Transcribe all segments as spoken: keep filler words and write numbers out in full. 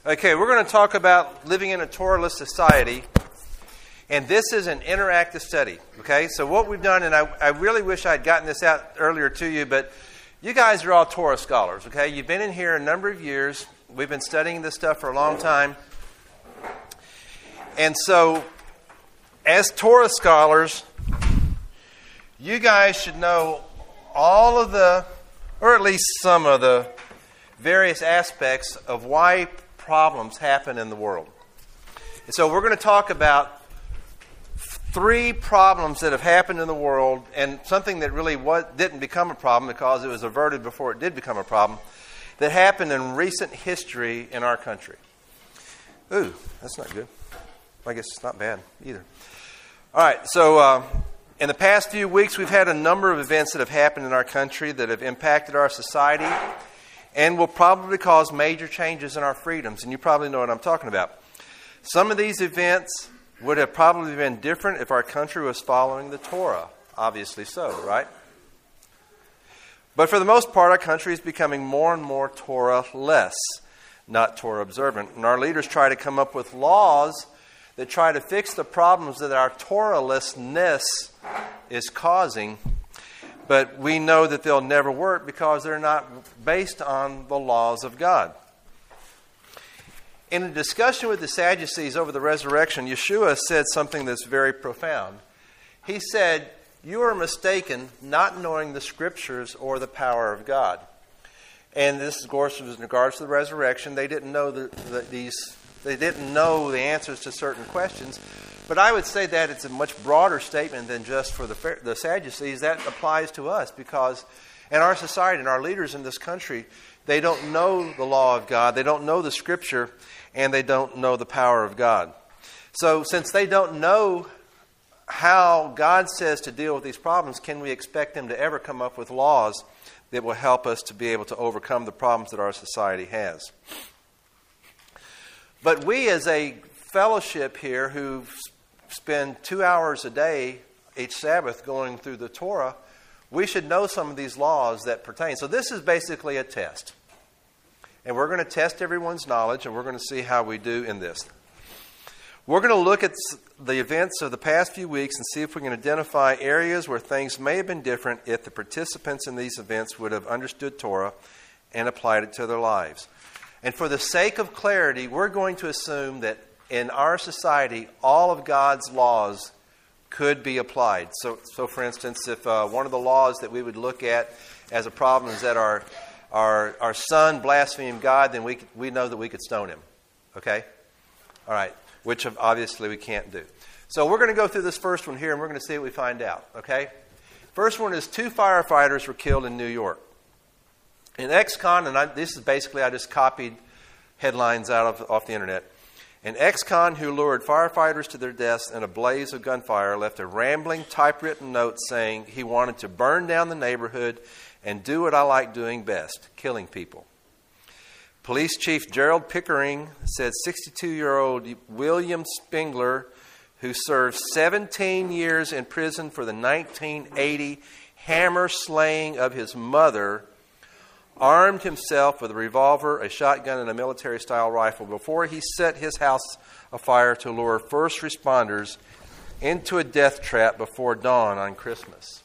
Okay, we're going to talk about living in a Torahless society, and this is an interactive study. Okay, so what we've done, and I, I really wish I had gotten this out earlier to you, but you guys are all Torah scholars. Okay, you've been in here a number of years. We've been studying this stuff for a long time, and so as Torah scholars, you guys should know all of the, or at least some of the various aspects of why problems happen in the world. And so we're going to talk about three problems that have happened in the world, and something that really was, didn't become a problem because it was averted before it did become a problem, that happened in recent history in our country. Ooh, that's not good. I guess it's not bad either. All right, so uh, in the past few weeks, we've had a number of events that have happened in our country that have impacted our society and will probably cause major changes in our freedoms. And you probably know what I'm talking about. Some of these events would have probably been different if our country was following the Torah. Obviously so, right? But for the most part, our country is becoming more and more Torah-less, not Torah-observant. And our leaders try to come up with laws that try to fix the problems that our Torah-lessness is causing. But we know that they'll never work because they're not based on the laws of God. In a discussion with the Sadducees over the resurrection, Yeshua said something that's very profound. He said, "You are mistaken not knowing the Scriptures or the power of God." And this, of course, was in regards to the resurrection. They didn't know the, the, these. They didn't know the answers to certain questions. But I would say that it's a much broader statement than just for the, the Sadducees. That applies to us because in our society and our leaders in this country, they don't know the law of God, they don't know the Scripture, and they don't know the power of God. So since they don't know how God says to deal with these problems, can we expect them to ever come up with laws that will help us to be able to overcome the problems that our society has? But we as a fellowship here who spend two hours a day each Sabbath going through the Torah, we should know some of these laws that pertain. So this is basically a test. And we're going to test everyone's knowledge, and we're going to see how we do in this. We're going to look at the events of the past few weeks and see if we can identify areas where things may have been different if the participants in these events would have understood Torah and applied it to their lives. And for the sake of clarity, we're going to assume that in our society, all of God's laws could be applied. So, so for instance, if uh, one of the laws that we would look at as a problem is that our our, our son blasphemed God, then we we know that we could stone him. Okay? All right. Which obviously we can't do. So we're going to go through this first one here, and we're going to see what we find out. Okay? First one is two firefighters were killed in New York. In ex-con, and I, this is basically, I just copied headlines out of off the internet. An ex-con who lured firefighters to their deaths in a blaze of gunfire left a rambling typewritten note saying he wanted to burn down the neighborhood and do what I like doing best, killing people. Police Chief Gerald Pickering said sixty-two-year-old William Spengler, who served seventeen years in prison for the nineteen eighty hammer slaying of his mother, armed himself with a revolver, a shotgun, and a military-style rifle before he set his house afire to lure first responders into a death trap before dawn on Christmas.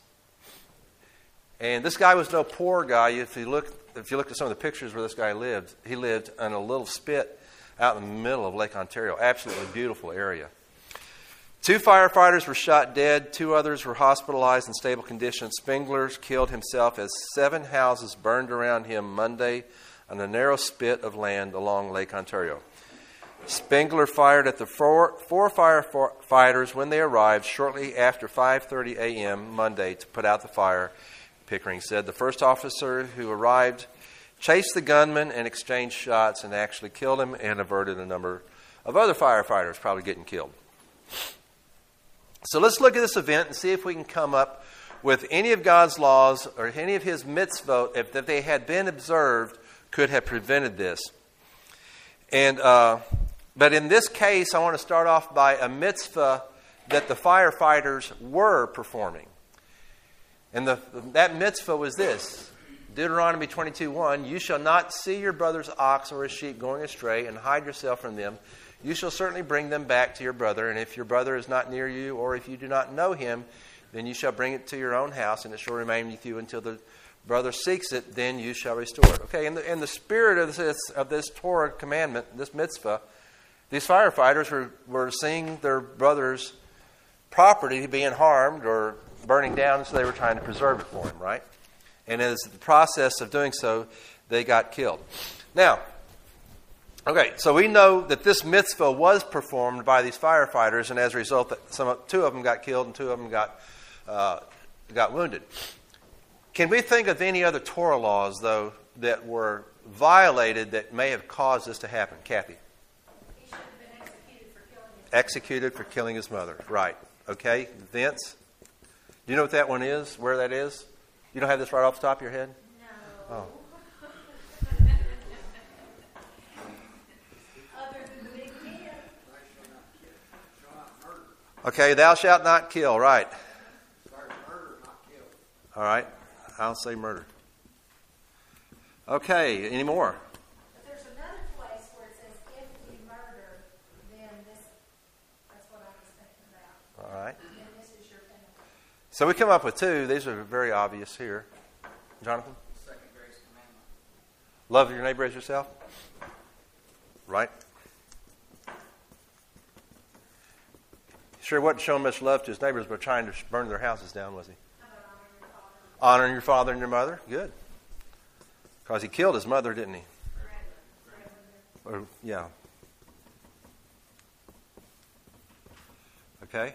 And this guy was no poor guy. If you look, if you look at some of the pictures where this guy lived, he lived in a little spit out in the middle of Lake Ontario. Absolutely beautiful area. Two firefighters were shot dead. Two others were hospitalized in stable condition. Spengler killed himself as seven houses burned around him Monday on a narrow spit of land along Lake Ontario. Spengler fired at the four, four firefighters when they arrived shortly after five thirty a.m. Monday to put out the fire, Pickering said. The first officer who arrived chased the gunman and exchanged shots and actually killed him and averted a number of other firefighters probably getting killed. So let's look at this event and see if we can come up with any of God's laws or any of His mitzvot, if, if they had been observed, could have prevented this. And uh, but in this case, I want to start off by a mitzvah that the firefighters were performing. And the, that mitzvah was this: Deuteronomy twenty-two one, you shall not see your brother's ox or his sheep going astray and hide yourself from them. You shall certainly bring them back to your brother, and if your brother is not near you, or if you do not know him, then you shall bring it to your own house, and it shall remain with you until the brother seeks it, then you shall restore it. Okay, in the, in the spirit of this, of this Torah commandment, this mitzvah, these firefighters were, were seeing their brother's property being harmed or burning down, so they were trying to preserve it for him, right? And as the process of doing so, they got killed. Now, okay, so we know that this mitzvah was performed by these firefighters, and as a result, that some two of them got killed and two of them got uh, got wounded. Can we think of any other Torah laws, though, that were violated that may have caused this to happen? Kathy? He should have been executed for killing his Executed for killing his mother. Right. Okay. Vince? Do you know what that one is? Where that is? You don't have this right off the top of your head? No. Oh. Other than the big man. Okay, thou shalt not kill. Right. All right. I'll say murder. Okay, any more? But there's another place where it says, if we murder, then this, that's what I was thinking about. All right. And this is your penalty. So we come up with two. These are very obvious here. Jonathan? Second greatest commandment. Love your neighbor as yourself? Right. Sure wasn't showing much love to his neighbors, but trying to burn their houses down, was he? How about honoring your father? Honoring your father and your mother? Good. Because he killed his mother, didn't he? Or, yeah. Okay.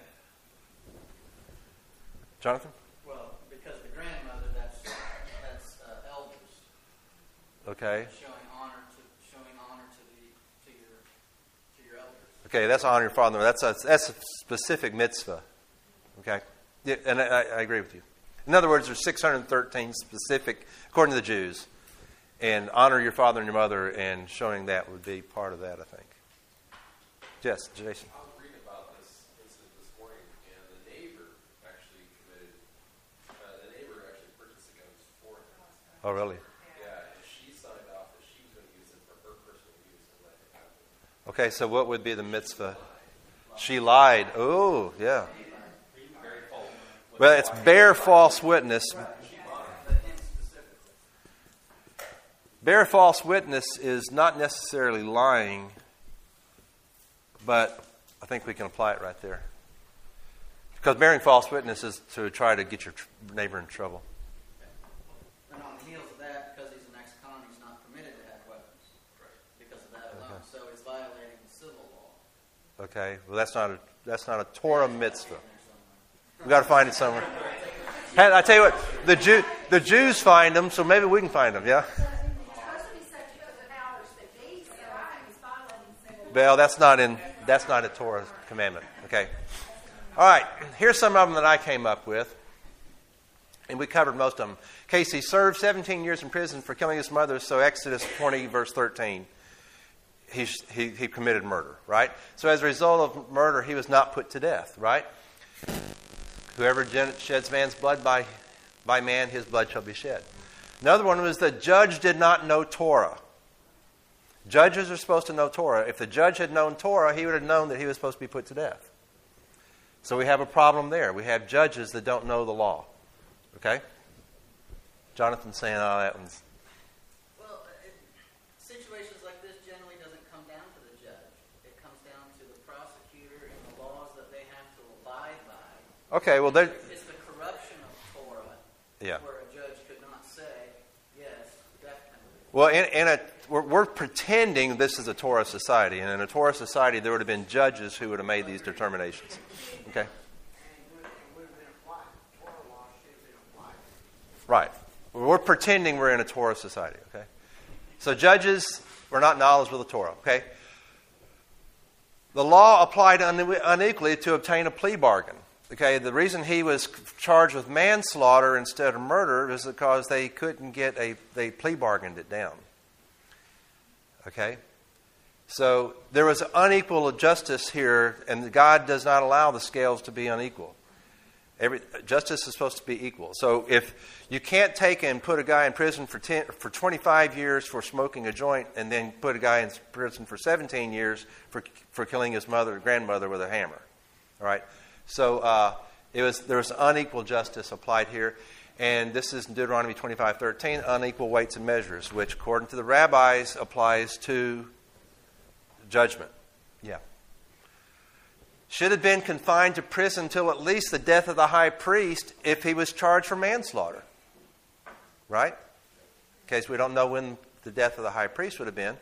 Jonathan? Well, because the grandmother, that's that's uh, elders. Okay. Showing honor to showing honor to the to your to your elders. Okay, that's honor your father. That's a, that's a specific mitzvah. Okay? Yeah, and I, I agree with you. In other words, there's six hundred thirteen specific, according to the Jews. And honor your father and your mother, and showing that would be part of that, I think. Yes, Jason. I was reading about this incident this morning, and the neighbor actually committed, uh, the neighbor actually purchased a gun for him. Oh, really? Yeah, and she signed off that she was going to use it for her personal use and let him have it. Okay, so what would be the mitzvah? She lied. Oh, yeah. Very false. Well, it's bear false witness. Bear false witness is not necessarily lying, but I think we can apply it right there. Because bearing false witness is to try to get your tr- neighbor in trouble. And on the heels of that, because he's an ex-con, he's not permitted to have weapons. Because of that alone, Okay. so it's violating the civil law. Okay, well that's not a that's not a Torah mitzvah. We got to find it somewhere. Hey, I tell you what, the Jew the Jews find them, so maybe we can find them. Yeah. Well, that's not in that's not a Torah commandment. Okay. All right. Here's some of them that I came up with, and we covered most of them. Casey served seventeen years in prison for killing his mother. So Exodus twenty verse thirteen, he he he committed murder. Right. So as a result of murder, he was not put to death. Right. Whoever sheds man's blood by by man, his blood shall be shed. Another one was the judge did not know Torah. Judges are supposed to know Torah. If the judge had known Torah, he would have known that he was supposed to be put to death. So we have a problem there. We have judges that don't know the law. Okay? Jonathan's saying, oh, that one's... Well, it, situations like this generally doesn't come down to the judge. It comes down to the prosecutor and the laws that they have to abide by. Okay, well, there... It's the corruption of Torah Yeah. where a judge could not say, yes, definitely. Well, in, in a, we're, we're pretending this is a Torah society. And in a Torah society, there would have been judges who would have made these determinations. Okay? Right. We're pretending we're in a Torah society. Okay? So judges were not knowledgeable of the Torah. Okay? The law applied une- unequally to obtain a plea bargain. Okay, the reason he was charged with manslaughter instead of murder is because they couldn't get a, they plea bargained it down. Okay? So there was unequal justice here, and God does not allow the scales to be unequal. Every, justice is supposed to be equal. So if you can't take and put a guy in prison for ten, for twenty-five years for smoking a joint, and then put a guy in prison for seventeen years for for killing his mother or grandmother with a hammer, all right? So uh, it was there was unequal justice applied here, and this is in Deuteronomy twenty-five thirteen, unequal weights and measures, which according to the rabbis applies to judgment. Yeah. Should have been confined to prison till at least the death of the high priest if he was charged for manslaughter. Right? In case we don't know when the death of the high priest would have been.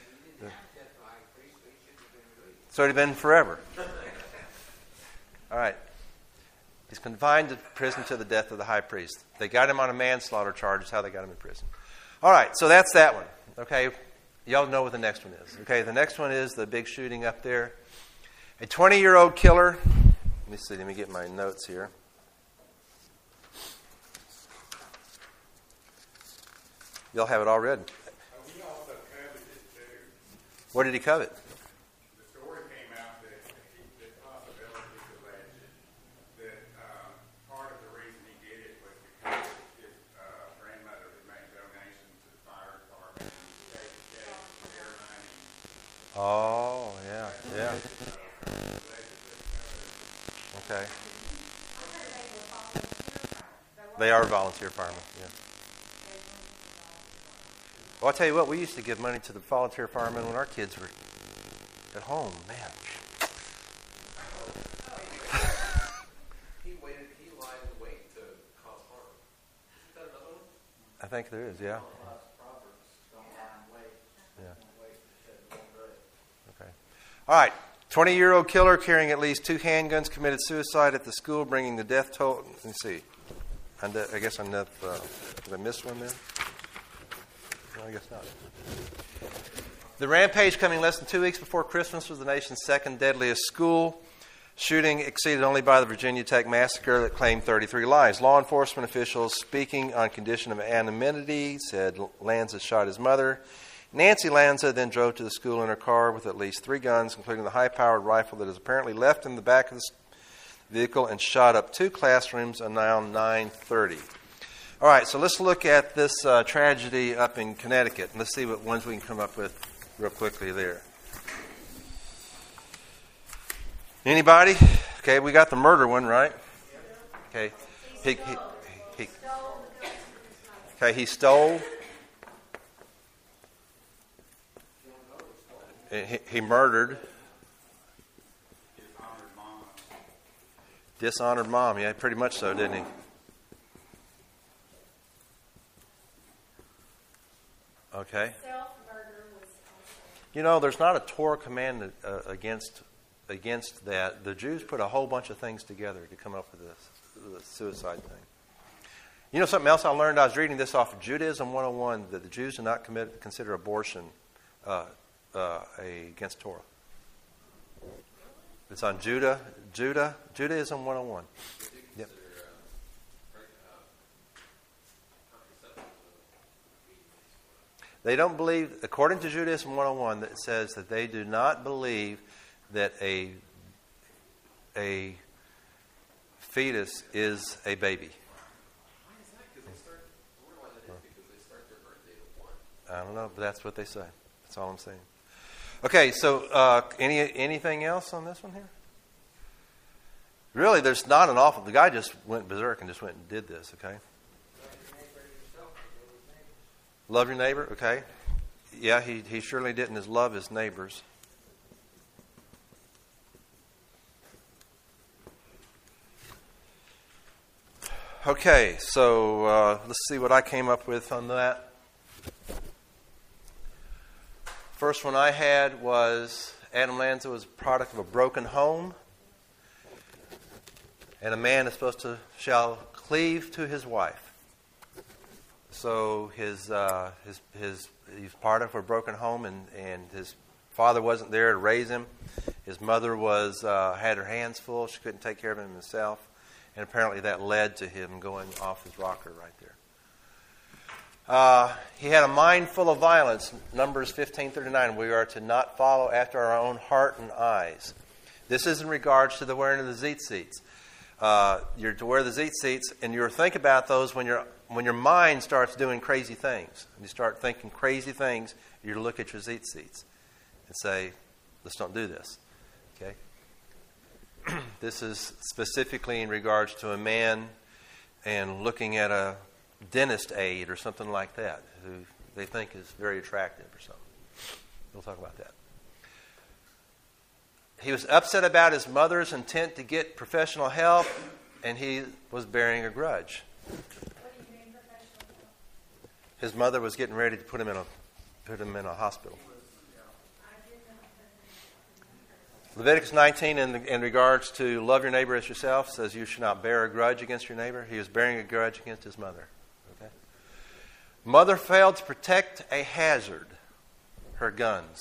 So it would have been forever. All right. He's confined to prison to the death of the high priest. They got him on a manslaughter charge. Is how they got him in prison. All right. So that's that one. Okay. Y'all know what the next one is. Okay. The next one is the big shooting up there. A twenty-year-old killer. Let me see. Let me get my notes here. Y'all have it all read. We also covered it too. What did he covet? The story came out that he, the possibility is alleged that um, part of the reason he did it was because his uh, grandmother had made donations to the fire department and gave, gave their money. Oh, yeah, yeah. Okay. They are volunteer firemen, yeah. Well, I'll tell you what, we used to give money to the volunteer firemen when our kids were at home, man. He waited, he lied in wait to cause harm. Is that another one? I think there is, yeah. Yeah. Okay. All right. twenty-year-old killer carrying at least two handguns committed suicide at the school, bringing the death toll. Let me see. And uh, I guess I'm not. Uh, did I miss one there? No, I guess not. The rampage coming less than two weeks before Christmas was the nation's second deadliest school shooting, exceeded only by the Virginia Tech massacre that claimed thirty-three lives. Law enforcement officials, speaking on condition of anonymity, said Lanza shot his mother. Nancy Lanza then drove to the school in her car with at least three guns, including the high-powered rifle that is apparently left in the back of the vehicle, and shot up two classrooms around nine thirty. All right, so let's look at this uh, tragedy up in Connecticut, and let's see what ones we can come up with real quickly there. Anybody? Okay, we got the murder one, right? Okay. He, he, he, okay, he stole. He, he murdered. Dishonored mom. Dishonored mom. Yeah, pretty much so, didn't he? Okay. Self-murder was You know, there's not a Torah command uh, against against that. The Jews put a whole bunch of things together to come up with this, the suicide thing. You know something else I learned? I was reading this off of Judaism one oh one, that the Jews do not commit, consider abortion uh, uh, a, against Torah. It's on Judah, Judah, Judaism one oh one. Yep. They don't believe, according to Judaism one oh one, that says that they do not believe that a a fetus is a baby. Why is that? Because they start, I wonder why that is, because they start their birthday at one. I don't know, but that's what they say. That's all I'm saying. Okay, so uh, any anything else on this one here? Really, there's not an awful... The guy just went berserk and just went and did this, okay? Love your neighbor, okay. Yeah, he, he surely didn't love his neighbors. Okay, so uh, let's see what I came up with on that. First one I had was Adam Lanza was a product of a broken home. And a man is supposed to shall cleave to his wife. So his uh, his his he's part of a broken home, and, and his father wasn't there to raise him. His mother was uh, had her hands full; she couldn't take care of him himself, and apparently that led to him going off his rocker right there. Uh, he had a mind full of violence. Numbers fifteen thirty-nine. We are to not follow after our own heart and eyes. This is in regards to the wearing of the tzitzits. Uh, you're to wear the tzitzits, and you're to think about those when your when your mind starts doing crazy things. And you start thinking crazy things, you're to look at your tzitzits and say, let's don't do this. Okay? This is specifically in regards to a man and looking at a dentist aide or something like that who they think is very attractive or something. We'll talk about that. He was upset about his mother's intent to get professional help, and he was bearing a grudge. What do you mean professional help? His mother was getting ready to put him in a put him in a hospital. I did not. Leviticus nineteen, in, in regards to love your neighbor as yourself, says you should not bear a grudge against your neighbor. He was bearing a grudge against his mother. Okay. Mother failed to protect a hazard, her guns.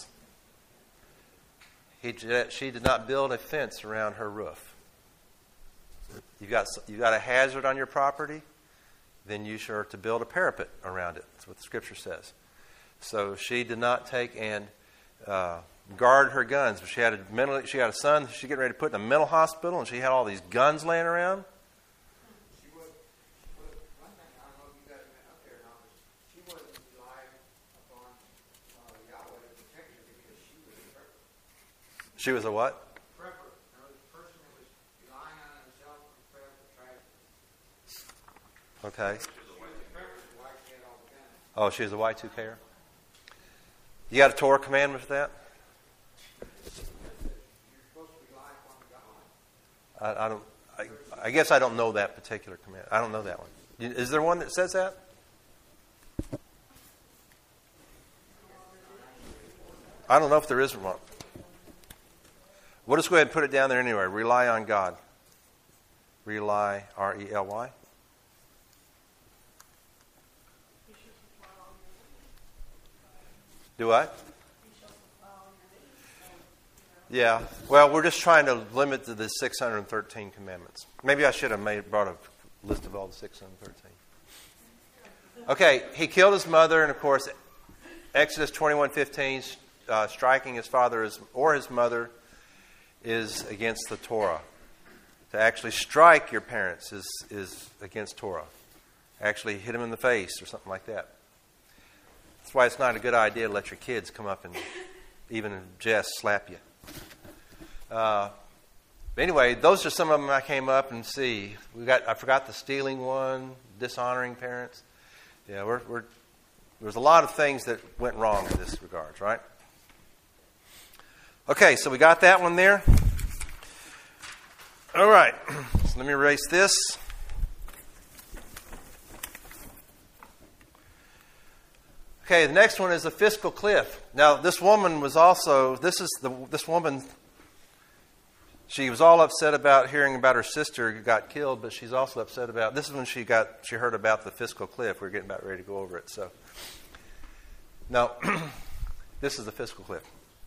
He, she did not build a fence around her roof. You've got, you've got a hazard on your property, then you are to build a parapet around it. That's what the Scripture says. So she did not take and uh, guard her guns. She had a mental, she had a son she getting ready to put in a mental hospital, and she had all these guns laying around. She was, one thing, I don't know if you guys have been up there or not, but she wasn't relying upon uh, Yahweh to protect her because she was a prepper. She was a what? Prepper. There was a person that was relying on himself to prepare for tragedy. Okay. She was a prepper, so why she had all the guns. Oh, she was a Y two K-er? You got a Torah commandment for that? You're supposed to rely upon God. I, I don't. I, I guess I don't know that particular command. I don't know that one. Is there one that says that? I don't know if there is one. We'll just go ahead and put it down there anyway. Rely on God. Rely, R E L Y. Do what? Yeah. Well, we're just trying to limit to the six hundred thirteen commandments. Maybe I should have made brought a list of all the six hundred thirteen. Okay, he killed his mother, and of course, Exodus twenty-one fifteen, uh, striking his father or his mother is against the Torah. To actually strike your parents is, is against Torah. Actually hit them in the face or something like that. That's why it's not a good idea to let your kids come up and even in jest slap you. Uh, anyway, those are some of them I came up and see. We got I forgot the stealing one, dishonoring parents. Yeah, we're, we're there's a lot of things that went wrong in this regards, right? Okay, so we got that one there. All right, so let me erase this. Okay, the next one is the fiscal cliff. Now, this woman was also, this is the this woman, she was all upset about hearing about her sister who got killed, but she's also upset about, this is when she got, she heard about the fiscal cliff. We we're getting about ready to go over it. So, now, this is the fiscal cliff.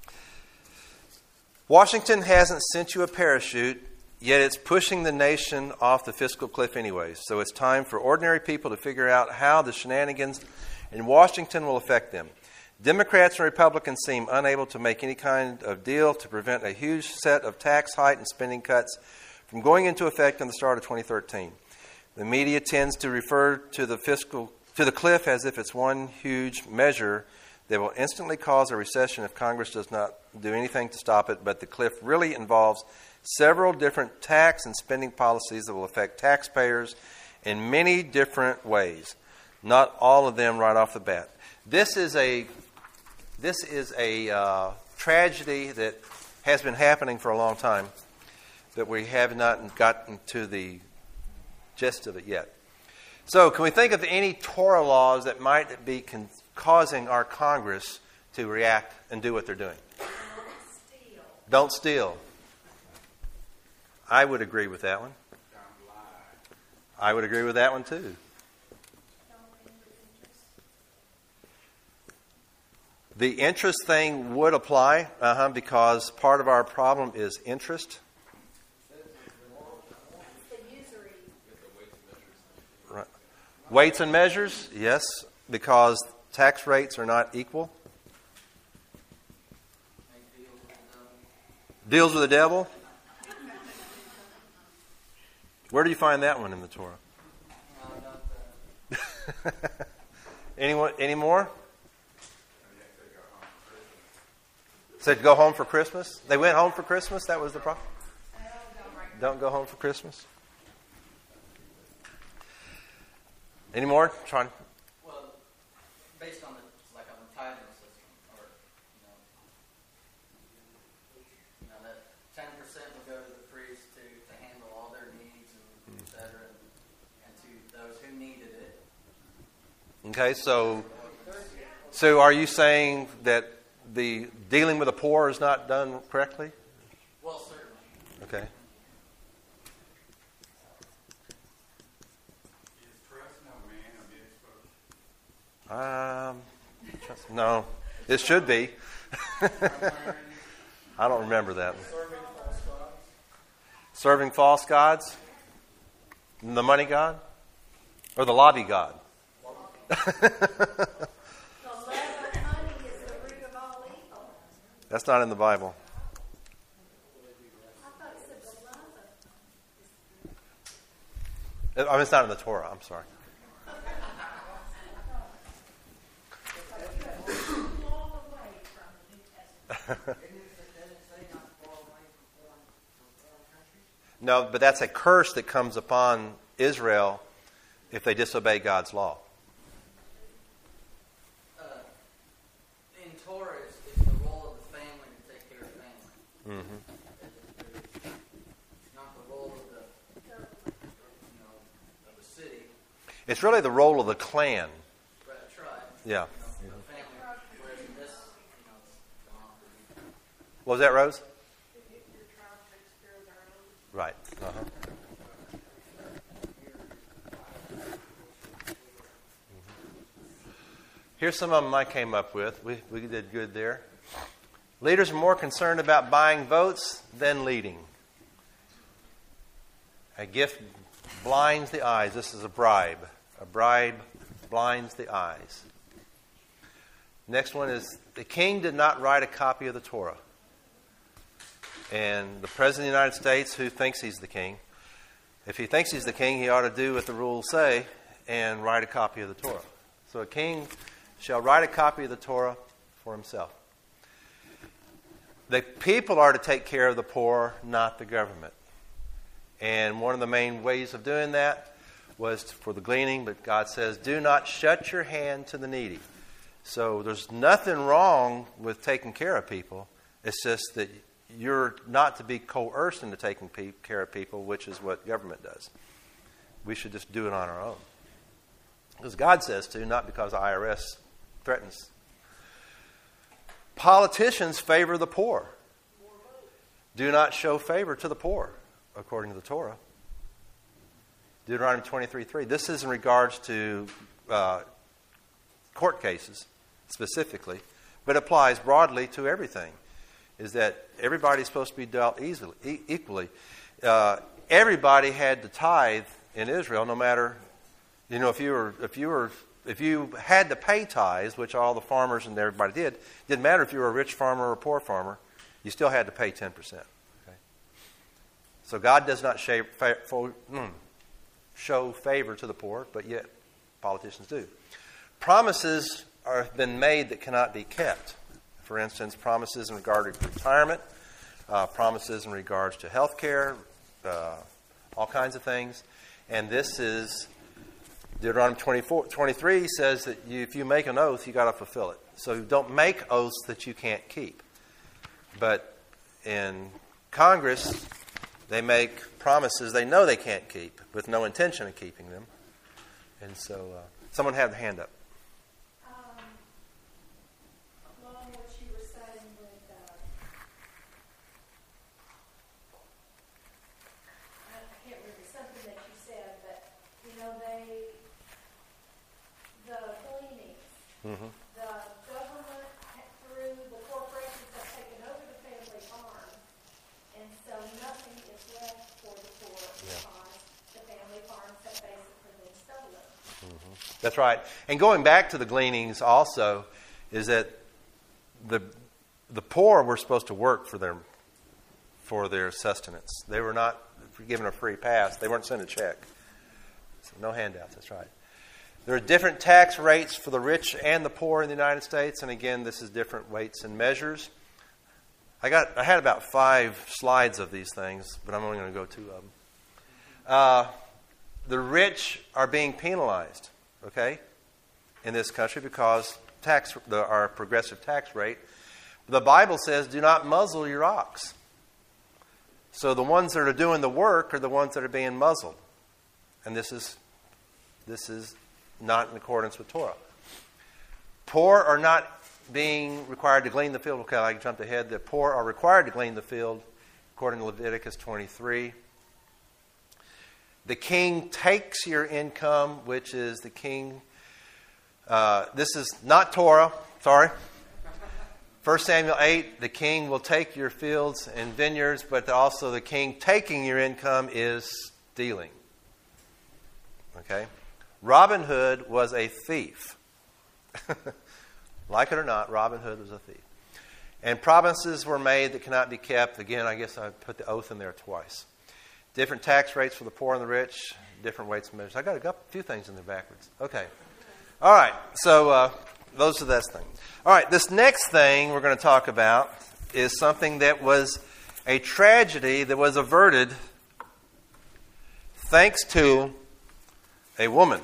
Washington hasn't sent you a parachute, yet it's pushing the nation off the fiscal cliff anyways. So it's time for ordinary people to figure out how the shenanigans in Washington will affect them. Democrats and Republicans seem unable to make any kind of deal to prevent a huge set of tax height and spending cuts from going into effect on the start of twenty thirteen. The media tends to refer to the fiscal to the cliff as if it's one huge measure that will instantly cause a recession if Congress does not do anything to stop it, but the cliff really involves several different tax and spending policies that will affect taxpayers in many different ways. Not all of them right off the bat. This is a this is a uh, tragedy that has been happening for a long time, but we have not gotten to the gist of it yet. So, can we think of any Torah laws that might be con- causing our Congress to react and do what they're doing? Don't steal. Don't steal. I would agree with that one. Don't lie. I would agree with that one too. Don't lend with interest. The interest thing would apply, uh-huh, because part of our problem is interest. The usury. Right. Weights and measures, yes, because tax rates are not equal. Deals with the devil. Where do you find that one in the Torah? No, not that. Anyone? Any more? Said go home for Christmas. They went home for Christmas. That was the problem. Don't go home for Christmas. Any more? Trying. Well, based on the, like on the tithing system, or, you know, you know that ten percent would go to the priest to, to handle all their needs and et cetera, and, and to those who needed it. Okay, so so are you saying that the dealing with the poor is not done correctly? Well, certainly. Okay. Is trust no man a mitzvah? Um, trust- no, it should be. I don't remember that one. Serving false gods. Serving false gods? The money god? Or the lobby god? The love of money is the root of all evil. That's not in the Bible. I thought it said the love of. I mean, it's not in the Torah. I'm sorry. Long away from the New Testament. No, but that's a curse that comes upon Israel if they disobey God's law. Uh, in Torah, it's, it's the role of the family to take care of family. Mm-hmm. It's not the role of the, you know, of the city, It's really the role of the clan. but a tribe. Yeah. You know, the family. Whereas in this, you know, it's gone. What was that, Rose? Right. Uh-huh. Here's some of them I came up with. We, we did good there. Leaders are more concerned about buying votes than leading. A gift blinds the eyes. This is a bribe. A bribe blinds the eyes. Next one is the king did not write a copy of the Torah. And the President of the United States, who thinks he's the king, if he thinks he's the king, he ought to do what the rules say and write a copy of the Torah. So a king shall write a copy of the Torah for himself. The people are to take care of the poor, not the government. And one of the main ways of doing that was for the gleaning, but God says, do not shut your hand to the needy. So there's nothing wrong with taking care of people. It's just that you're not to be coerced into taking pe- care of people, which is what government does. We should just do it on our own. Because God says to, not because the I R S threatens. Politicians favor the poor. Do not show favor to the poor, according to the Torah. Deuteronomy twenty-three three. This is in regards to uh, court cases, specifically, but applies broadly to everything. Is that everybody's supposed to be dealt easily, e- equally. Uh, everybody had to tithe in Israel, no matter, you know, if you were, if you were, if you had to pay tithes, which all the farmers and everybody did, didn't matter if you were a rich farmer or a poor farmer, you still had to pay ten percent. Okay? So God does not show, show favor to the poor, but yet politicians do. Promises are been made that cannot be kept. For instance, promises in regard to retirement, uh, promises in regards to health care, uh, all kinds of things. And this is, Deuteronomy twenty-four, twenty-three says that you, if you make an oath, you got to fulfill it. So don't make oaths that you can't keep. But in Congress, they make promises they know they can't keep with no intention of keeping them. And so, uh, someone had their hand up. Along what you were saying with, uh, I can't remember, something that you said, but, you know, they, the gleanings, Mm-hmm. the government ha- through the corporations have taken over the family farm, and so nothing is left for the poor because the family farms have basically been stolen. That's right. And going back to the gleanings also is that the the poor were supposed to work for their for their sustenance. They were not given a free pass. They weren't sent a check. So no handouts, that's right. There are different tax rates for the rich and the poor in the United States. And again, this is different weights and measures. I got I had about five slides of these things, but I'm only going to go two of them. Uh, the rich are being penalized, okay, in this country because tax the, our progressive tax rate. The Bible says, do not muzzle your ox. So the ones that are doing the work are the ones that are being muzzled. And this is this is not in accordance with Torah. Poor are not being required to glean the field. Okay, I jumped ahead. The poor are required to glean the field, according to Leviticus twenty-three. The king takes your income, which is the king. Uh, this is not Torah. Sorry. First Samuel eight, the king will take your fields and vineyards, but also the king taking your income is stealing. Okay? Robin Hood was a thief. Like it or not, Robin Hood was a thief. And promises were made that cannot be kept. Again, I guess I put the oath in there twice. Different tax rates for the poor and the rich, different weights and measures. I got a few things in there backwards. Okay. All right. So uh, those are that thing. All right. This next thing we're going to talk about is something that was a tragedy that was averted thanks to a woman.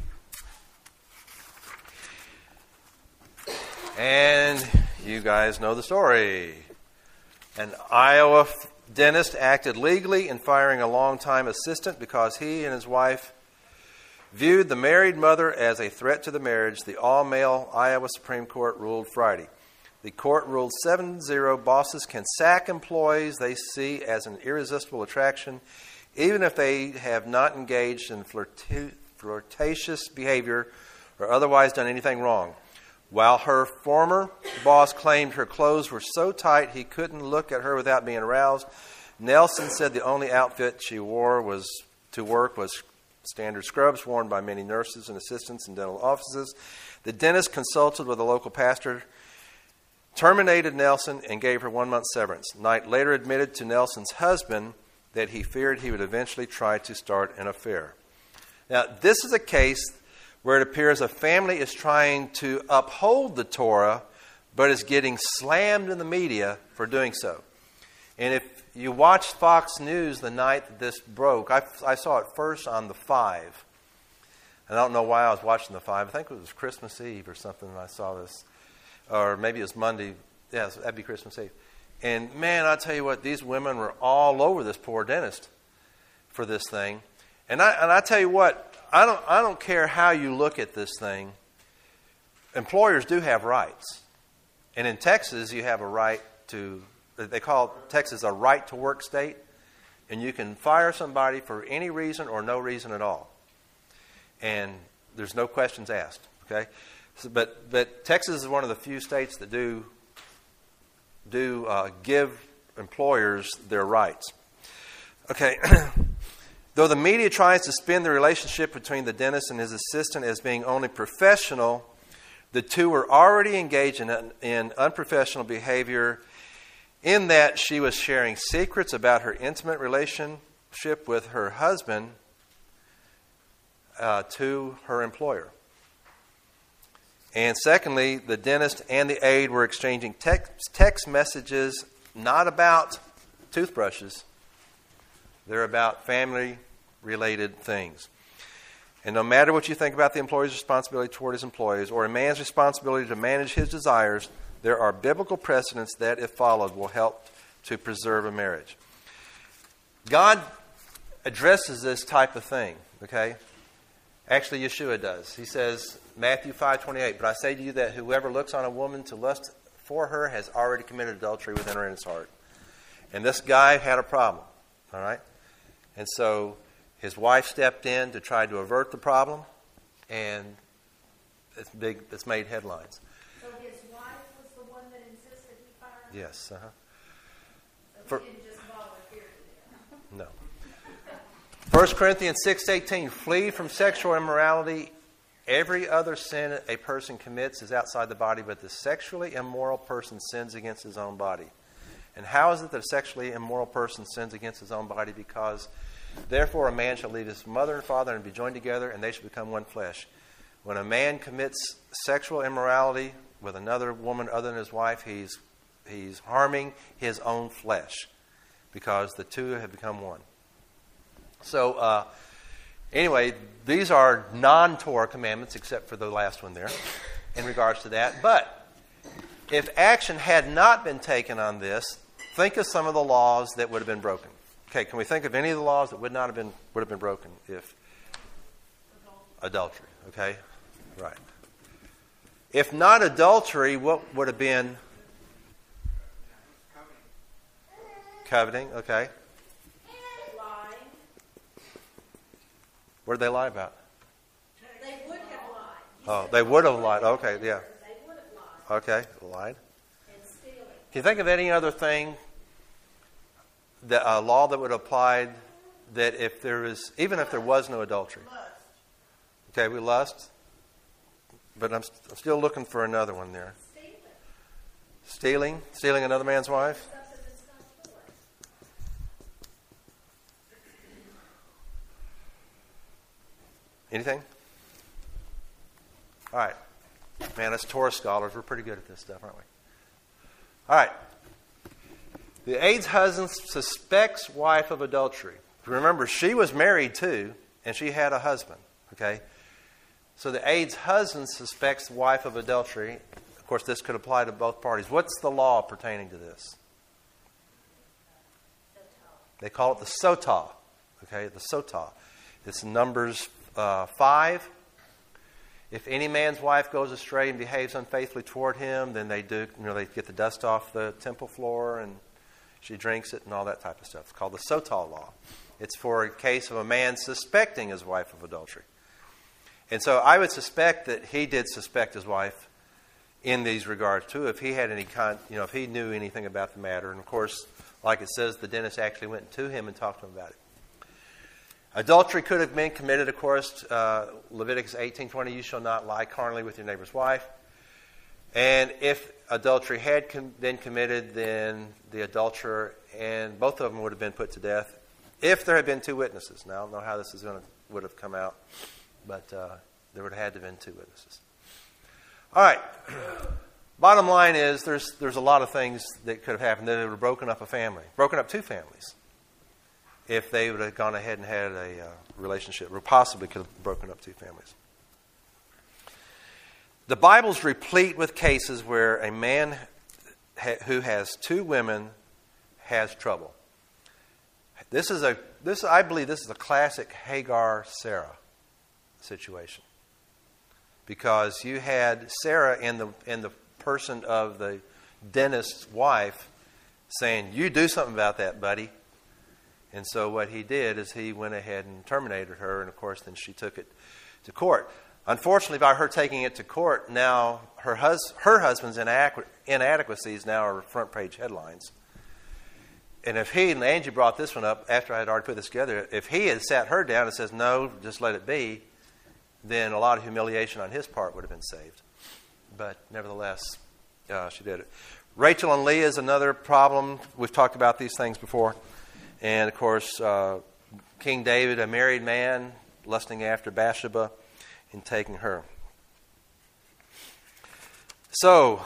And you guys know the story. An Iowa dentist acted legally in firing a longtime assistant because he and his wife viewed the married mother as a threat to the marriage. The all-male Iowa Supreme Court ruled Friday. The court ruled seven zero bosses can sack employees they see as an irresistible attraction, even if they have not engaged in flirti- flirtatious behavior or otherwise done anything wrong. While her former boss claimed her clothes were so tight he couldn't look at her without being aroused, Nelson said the only outfit she wore was to work was standard scrubs worn by many nurses and assistants in dental offices. The dentist consulted with a local pastor, terminated Nelson, and gave her one month's severance. Knight later admitted to Nelson's husband that he feared he would eventually try to start an affair. Now, this is a case where it appears a family is trying to uphold the Torah, but is getting slammed in the media for doing so. And if you watched Fox News the night that this broke, I, I saw it first on the five. I don't know why I was watching the five. I think it was Christmas Eve or something when I saw this. Or maybe it was Monday. Yeah, that'd be Christmas Eve. And man, I tell you what, these women were all over this poor dentist for this thing. And I and I tell you what, I don't I don't care how you look at this thing. Employers do have rights. And in Texas, you have a right to, they call Texas a right to work state. And you can fire somebody for any reason or no reason at all. And there's no questions asked. Okay? So, but but Texas is one of the few states that do do uh, give employers their rights. Okay. Though the media tries to spin the relationship between the dentist and his assistant as being only professional, the two were already engaged in, in unprofessional behavior in that she was sharing secrets about her intimate relationship with her husband uh, to her employer. And secondly, the dentist and the aide were exchanging text, text messages not about toothbrushes. They're about family-related things. And no matter what you think about the employer's responsibility toward his employees or a man's responsibility to manage his desires, there are biblical precedents that, if followed, will help to preserve a marriage. God addresses this type of thing, okay? Actually, Yeshua does. He says, Matthew five twenty-eight, "But I say to you that whoever looks on a woman to lust for her has already committed adultery within her in his heart." And this guy had a problem, all right? And so his wife stepped in to try to avert the problem, and it's big. It's made headlines. So his wife was the one that insisted he fire her? Yes. Uh-huh. So For, he didn't just volunteer to do it. no. First Corinthians six eighteen, "Flee from sexual immorality. Every other sin a person commits is outside the body, but the sexually immoral person sins against his own body." And how is it that a sexually immoral person sins against his own body? Because, therefore, a man shall leave his mother and father and be joined together, and they shall become one flesh. When a man commits sexual immorality with another woman other than his wife, he's he's harming his own flesh, because the two have become one. So, uh, anyway, these are non-Torah commandments, except for the last one there, in regards to that. But if action had not been taken on this, think of some of the laws that would have been broken. Okay, can we think of any of the laws that would not have been would have been broken if adultery? Okay, right. If not adultery, what would have been coveting? Okay. Lying. What did they lie about? They would have lied. You Oh, said they would have lied. Okay, yeah. They would have lied. Okay, lied. And stealing. Can you think of any other thing, that a law that would have applied that if there is, even if there was no adultery? Okay, we lust. But I'm, I'm still looking for another one there. Stealing. Stealing? Stealing another man's wife? Stuff that is not for. Anything? All right. Man, us Torah scholars, we're pretty good at this stuff, aren't we? All right. The AIDS husband suspects wife of adultery. Remember, she was married too, and she had a husband. Okay? So the AIDS husband suspects the wife of adultery. Of course, this could apply to both parties. What's the law pertaining to this? They call it the sotah. Okay, the sotah. It's Numbers uh, five. If any man's wife goes astray and behaves unfaithfully toward him, then they do. You know, they get the dust off the temple floor, and she drinks it, and all that type of stuff. It's called the sotah law. It's for a case of a man suspecting his wife of adultery. And so I would suspect that he did suspect his wife in these regards too, if he had any con, you know, if he knew anything about the matter. And of course, like it says, the dentist actually went to him and talked to him about it. Adultery could have been committed, of course. Uh, Leviticus eighteen twenty, you shall not lie carnally with your neighbor's wife. And if adultery had com- been committed, then the adulterer and both of them would have been put to death if there had been two witnesses. Now, I don't know how this is going to would have come out, but uh, there would have had to have been two witnesses. All right. Bottom line is there's there's a lot of things that could have happened. That would have broken up a family, broken up two families, if they would have gone ahead and had a uh, relationship, or possibly could have broken up two families. The Bible's replete with cases where a man ha- who has two women has trouble. This is a this I believe this is a classic Hagar-Sarah situation, because you had Sarah in the in the person of the dentist's wife saying, "You do something about that, buddy." And so what he did is he went ahead and terminated her, and of course then she took it to court. Unfortunately, by her taking it to court, now her hus- her husband's inadequ- inadequacies now are front page headlines. And if he, and Angie brought this one up after I had already put this together, if he had sat her down and says, "No, just let it be," then a lot of humiliation on his part would have been saved. But nevertheless, uh, she did it. Rachel and Leah is another problem. We've talked about these things before. And of course, uh, King David, a married man, lusting after Bathsheba and taking her. So,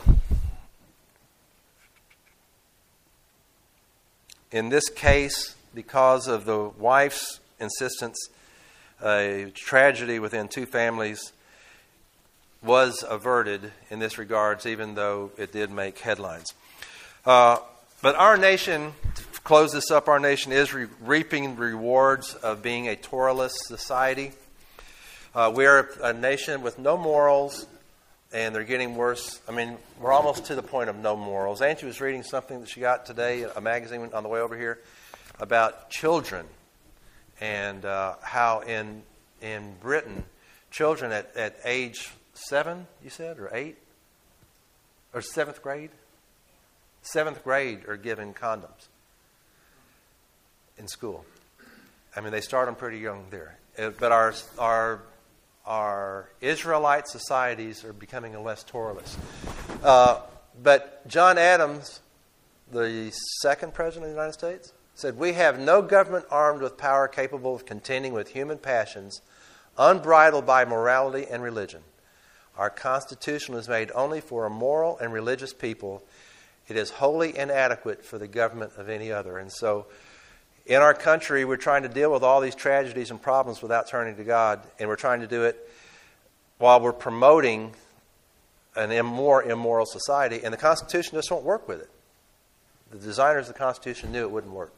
in this case, because of the wife's insistence, a tragedy within two families was averted in this regards, even though it did make headlines. Uh, but our nation, to close this up, our nation is re- reaping rewards of being a Torahless society. Uh, we're a nation with no morals, and they're getting worse. I mean, we're almost to the point of no morals. Angie was reading something that she got today, a magazine on the way over here, about children, and uh, how in in Britain, children at, at age seven, you said, or eight, or seventh grade, seventh grade are given condoms in school. I mean, they start them pretty young there. Uh, but our our our Israelite societies are becoming less Torahless. Uh, but John Adams, the second president of the United States, said, "We have no government armed with power capable of contending with human passions, unbridled by morality and religion. Our Constitution was made only for a moral and religious people. It is wholly inadequate for the government of any other." And so in our country, we're trying to deal with all these tragedies and problems without turning to God, and we're trying to do it while we're promoting an more immoral society, and the Constitution just won't work with it. The designers of the Constitution knew it wouldn't work.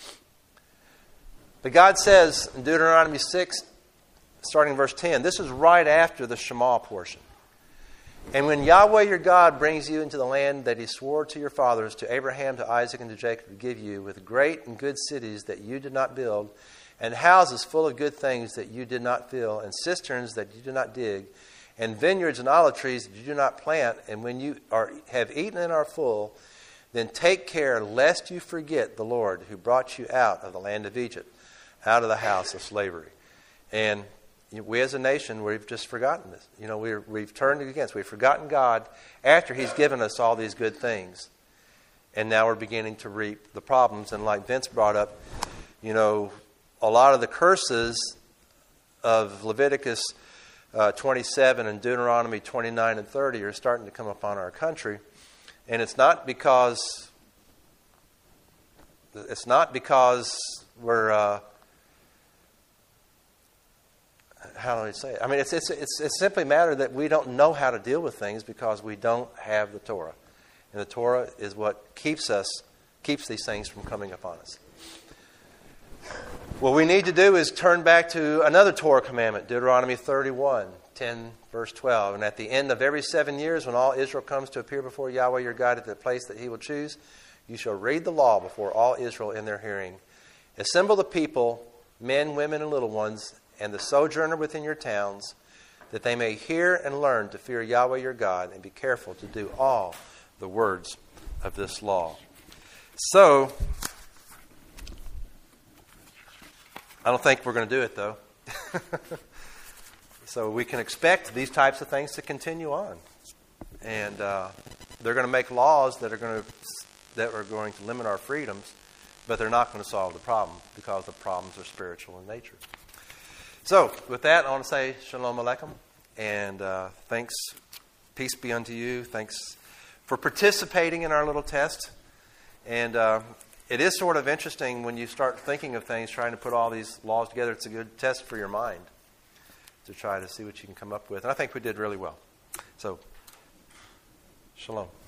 But God says in Deuteronomy six, starting in verse ten, this is right after the Shema portion. "And when Yahweh your God brings you into the land that he swore to your fathers, to Abraham, to Isaac, and to Jacob, to give you, with great and good cities that you did not build, and houses full of good things that you did not fill, and cisterns that you did not dig, and vineyards and olive trees that you do not plant, and when you are have eaten and are full, then take care lest you forget the Lord who brought you out of the land of Egypt, out of the house of slavery." And we as a nation, we've just forgotten this. You know, we're, we've turned against, we've forgotten God after he's given us all these good things. And now we're beginning to reap the problems. And like Vince brought up, you know, a lot of the curses of Leviticus uh, twenty-seven and Deuteronomy twenty-nine and thirty are starting to come upon our country. And it's not because, it's not because we're... Uh, How do I say it? I mean, it's, it's, it's, it's simply a matter that we don't know how to deal with things because we don't have the Torah. And the Torah is what keeps us, keeps these things from coming upon us. What we need to do is turn back to another Torah commandment, Deuteronomy thirty-one, ten, verse twelve. "And at the end of every seven years, when all Israel comes to appear before Yahweh your God at the place that he will choose, you shall read the law before all Israel in their hearing. Assemble the people, men, women, and little ones, and the sojourner within your towns, that they may hear and learn to fear Yahweh your God, and be careful to do all the words of this law." So, I don't think we're going to do it, though. So we can expect these types of things to continue on. And uh, they're going to make laws that are going to that are going to limit our freedoms, but they're not going to solve the problem because the problems are spiritual in nature. So, with that, I want to say Shalom Aleichem, and uh, thanks, peace be unto you. Thanks for participating in our little test. And uh, it is sort of interesting when you start thinking of things, trying to put all these laws together. It's a good test for your mind to try to see what you can come up with. And I think we did really well. So, Shalom.